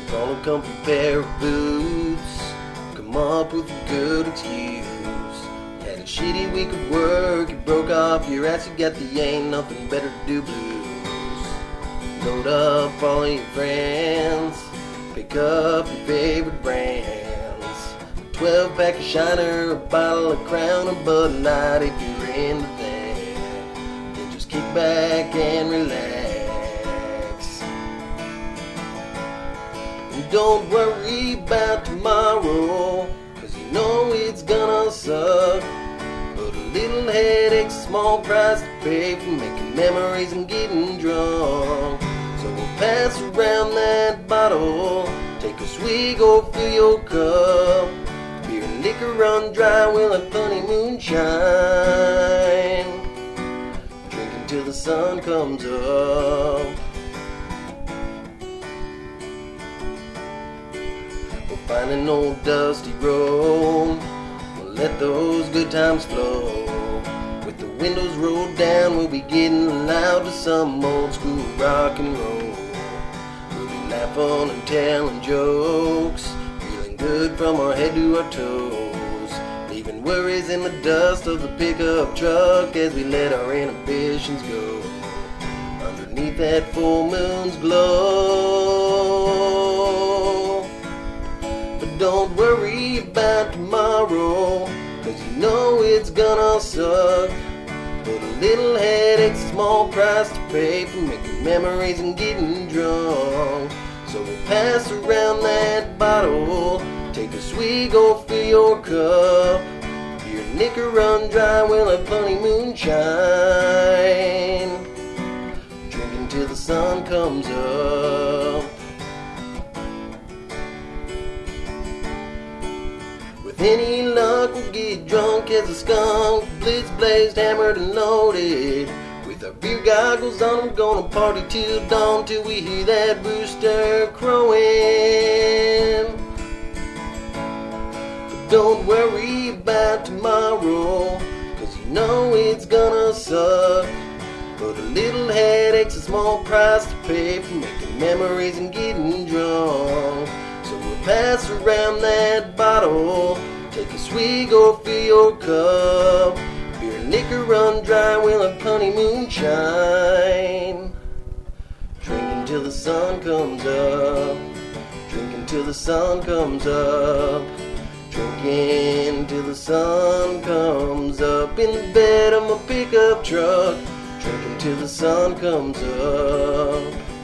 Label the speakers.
Speaker 1: on a comfy pair of boots, come up with a good excuse. You had a shitty week of work, you broke off your ass, you got the ain't nothing better to do blues. Load up all of your friends, pick up your favorite brands. 12-pack of Shiner, a bottle of Crown, a Bud Light if you're into that. Then just kick back and relax. And don't worry about tomorrow, cause you know it's gonna suck. But a little headache's a small price to pay for making memories and getting drunk. So we'll pass around that bottle, take a swig or fill your cup. Beer and liquor run dry, we'll have plenty moonshine. Drink until the sun comes up. We'll find an old dusty road, we'll let those good times flow. With the windows rolled down, we'll be getting loud to some old school rock and roll. We'll be laughing and telling jokes, feeling good from our head to our toes, leaving worries in the dust of the pickup truck as we let our inhibitions go. Underneath that full moon's glow. But don't worry about tomorrow, cause you know it's gonna suck. But a little headache's a small price to pay for making memories and getting drunk. So we'll pass around that bottle, take a swig or fill your cup. Beer and liquor run dry, we'll have plenty moonshine. Drink until the sun comes up. With any luck, we'll get drunk as a skunk, blitz blazed, hammered and loaded. With our beer goggles on, we're gonna party till dawn, till we hear that rooster crowing. But don't worry about tomorrow, cause you know it's gonna suck. But a little headache's a small price to pay for making memories and getting drunk. So we'll pass around that bottle, take a swig or fill your cup. Beer and liquor run dry, we'll have plenty moonshine. Drink until the sun comes up. Drink until the sun comes up. Drinking till the sun comes up. In the bed of my pickup truck. Drink until the sun comes up.